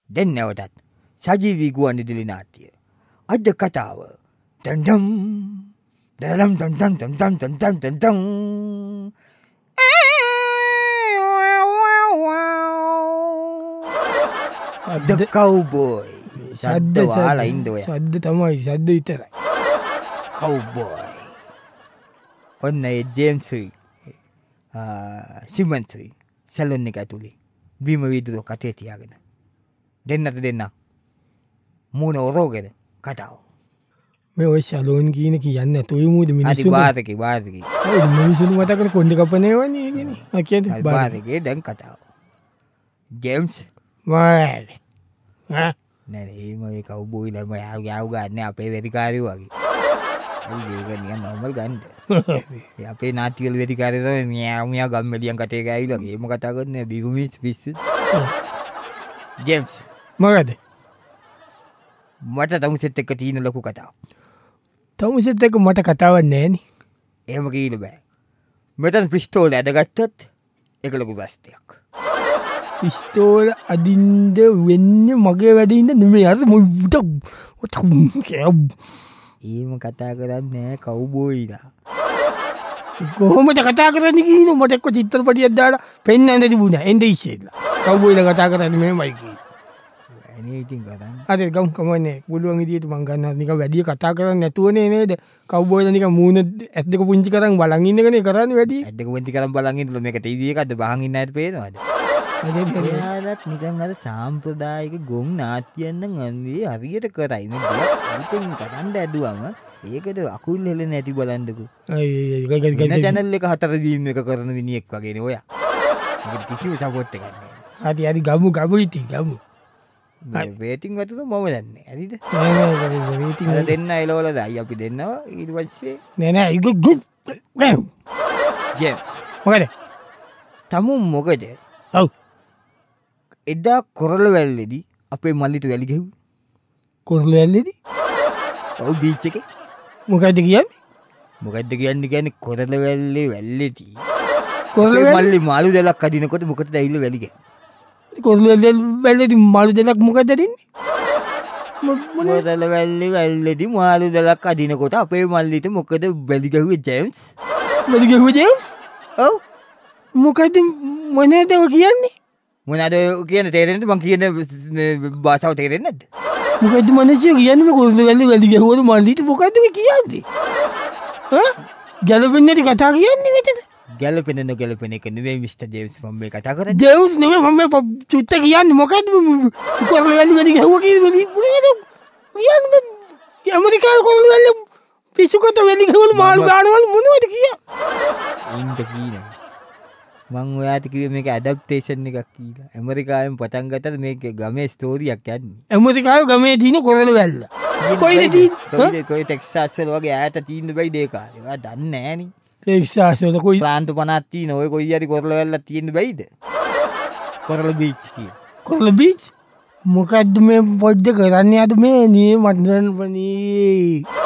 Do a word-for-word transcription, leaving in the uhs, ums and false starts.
දැන් නැවතත් සජීවී ගුවන්විදුලි නාට්‍ය. අද කතාව. ඩම් ඩම් ඩම් ඩම් ඩම් ඩම් ඩම් ඩම් ඩම් ඩම්. The Cowboy. ශබ්ද වහලා ඉන්න ඔය. ශබ්ද තමයි ශබ්ද විතරයි. Cowboy. ඔන්න ඒ ජේම්ස්යි සිමන්ස්යි සැලොන් එක ඇතුලේ බීම වීදුරුව කටේ තියාගෙන දෙන්නට දෙන්න මූණ ඔරෝගෙන කතාව. මේ ඔය සැලෝන් කියන කියන්න ඇතුයි මූද මිනිස්සු. අති වාදකේ වාදකේ. ඒ මිනිස්සුන් මත කරන කොණ්ඩේ කපනේ වනේ කියන්නේ. ආ කියන්නේ වාදකේ දැන් කතාව. James Y. ආ නෑ මේ කවුබෝයි ළම යාව යාව ගන්න අපේ වෙදිකාරයෝ වගේ. ඒ ඒක නිකන් නෝමල් ගන්න. අපේ නාට්‍යවල වෙදිකාරයෝ තමයි මියා මියා ගම්මැලියන් කටේ ගෑවිලා ගේම කතා කරන්නේ බිගුමිස් පිස්සු. ජේම්ස් මොකද? මට තමුසෙත් එක්ක තියෙන ලොකු කතාවක්. තමුසෙත් එක්ක මට කතාවක් නෑනේ. එහෙම කීල බෑ. මෙතන පිස්තෝල ඇදගත්තොත් ඒක ලොකු ප්‍රශ්නයක්. පිස්තෝල අදින්ද වෙන්නේ මගේ වැඩින්ද නෙමෙයි අර මොකට එහෙම කතා කරන්නේ කවුබෝයිලා. කොහොමද කතා කරන්නේ කියනෝ මට එක්ක චිත්‍රපටියක් දාලා පෙන්නන්න තිබුණා එන්නේ ඉස්සෙල්ලා. කවුබෝයිලා කතා කරන්නේ මෙහෙමයි කියනවා. අනේ ඉතින් කරන්නේ. අර ගම් කමන්නේ පුළුවන් විදියට මං ගන්නවා නිකන් වැඩි කතා කරන්නේ නැතුවනේ නේද? කවුබෝයිලා නිකන් මූණ ඇස් දෙක පුංචි කරන් බලන් ඉන්නකනේ කරන්නේ වැඩි. ඇස් දෙක පුංචි කරන් බලන් ඉන්නලු මේක ටීවී එකක්ද බහන් ඉන්න ඇද්ද පේනවද? එයාලත් නිකන් අර සාම්ප්‍රදායික ගොන් නාට්‍යයන් නම් අන්නේ හරියට කරයි නේ. ඉතින් කරන්න ඇදුවම ඒකට අකුල් හෙලෙන්නේ නැති බලන්නකෝ. අය අය ගග channel එක හතර දීම් එක කරන මිනිහෙක් වගේනේ ඔයා. මොකද කිසිම සපෝට් එකක් නැහැ. හරි හරි ගමු ගමු ඉතින් ගමු. මේ රේටින් වතුන මම දන්නේ. හරිද? නෑ නෑ රේටින් අර දෙන්න එලවල දායි අපි දෙන්නවා ඊට පස්සේ නෑ නෑ ඒක ගුඩ්. ජේම්ස් මොකද? තමු මොකද? ඔව්. එදා කොරළ වැල්ලේදී අපේ මල්ලිට වැලි ගැහුවා. කොරළ වැල්ලේදී? ඔව් බීච් එකේ. මොකද කියන්නේ? මොකද්ද කියන්නේ කියන්නේ කොරළ වැල්ලේ වැල්ලේදී. කොරළ මල්ලි මාළු දෙලක් අදිනකොට මොකටද ඇවිල්ලා වැලි ගැහුවා? කොරළ වැල්ලේදී මාළු දෙලක් මොකද දෙන්නේ? කොරළ වැල්ලේ වැල්ලේදී මාළු දෙලක් අදිනකොට අපේ මල්ලිට මොකද වැලි ගැහුවේ ජේම්ස්? වැලි ගැහුවේ ජේම්ස්? ඔව්. මොකද මොනේද ඔය කියන්නේ? මොනවාද කියන්නේ තේරෙන්නේ මං කියන භාෂාව තේරෙන්නේ නැද්ද? මොකද මිනිස්සු කියන්නේ මේ කොරළ වැල්ලේ වැලි ගැහුවද මල්ලිට මොකද ඔය කියන්නේ? ඈ? ගැලපෙන්නේ නැති කතා කියන්නේ මෙතන. ගැලපෙන්නේ නොගැලපෙන එක නෙවෙයි මිස්ටර් ජේම්ස් මම මේ කතා කරන්නේ. ජේම්ස් නෙවෙයි මම මේ චුට්ට කියන්නේ මොකද්ද කොරළ වැල්ලේ වැලි ගැහුවා කියන්නේ මොකද? කියන්නේ ඇමරිකාවේ කොරළ වැල්ලේ පිස්සුකට වැලි ගැහුවල මාළු ගන්නවල මොනවද කියන්නේ? ඉන්න කීනේ. මං ඔයාට කිව්වේ මේක ඇඩැප්ටේෂන් එකක් කියලා. ඇමරිකාවෙන් පටන් ගත්තද මේක ගමේ ස්ටෝරියක් යන්නේ. ඇමරිකාවේ ගමේ තියෙන කොරළ වැල්ල. කොයිද තියෙන්නේ? කොයිද කොයි ටෙක්සාස් වල වගේ ඈත තියෙන්න බැයිද ඒ කාලේ. ඔයා දන්නේ නෑනේ. ටෙක්සාස් වල කොයි ප්‍රාන්ත පනහක් තියෙන ඔය කොයි හරි කොරළ වැල්ලක් තියෙන්න බැයිද? කොරළ බීච් කියලා. Coral beach? මොකද්ද මේ පොඩ්ඩ කරන්නේ අද මේ නිය මන්දන් වනේ.